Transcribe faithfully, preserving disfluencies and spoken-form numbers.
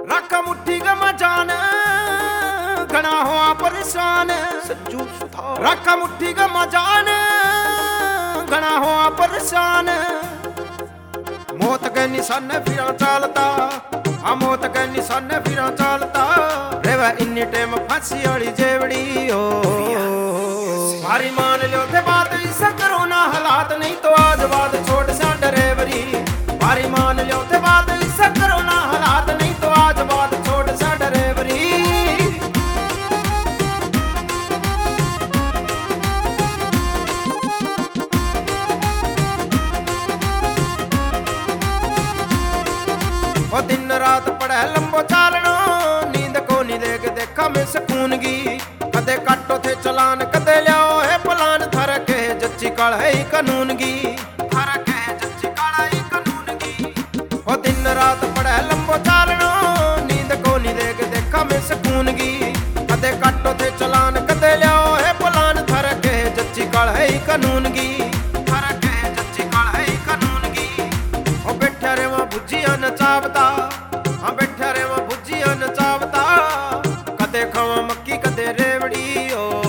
राखा मुट्ठी गमा जान घना हुआ परेशान सज्जू सुथार राखा मुट्ठी गमा जान घना हुआ परेशान मौत के निशाने फिर चालता आ मौत के निशाने फिर चालता रेवा इन्नी टेम फांसी वाली जेवड़ी हो मारी मान लो थे बात इसा करो ना हालात नहीं तो आज बात छोड़ सा डरेवरी मारी मान लो थे बात इसा करो ना हालात नहीं तो आज बात छोड़ सा डरेवरी ओ दिन रात पढ़े लंबो चालनो नींद को नहीं देख देखा मैं सकून गी कदे काटो थे चलान कदे लियाओ है पलान थरक है जच्ची काल है कानून गी थरक है जच्ची काल है कानून गी ओ दिन रात पढ़े लंबो चालनो नींद को नहीं देख देखा मैं सकून गी कदे काटो थे चलान कदे लियाओ है पलान थरक है जच्ची काल है कानून गी थरक है जच्ची काल है कानून गी ओ बैठा रे वहां भुजिया नचावता हाँ बैठा रे वहां भुजिया नचावता कदे खावा मक्की कदे रेवड़ी ओ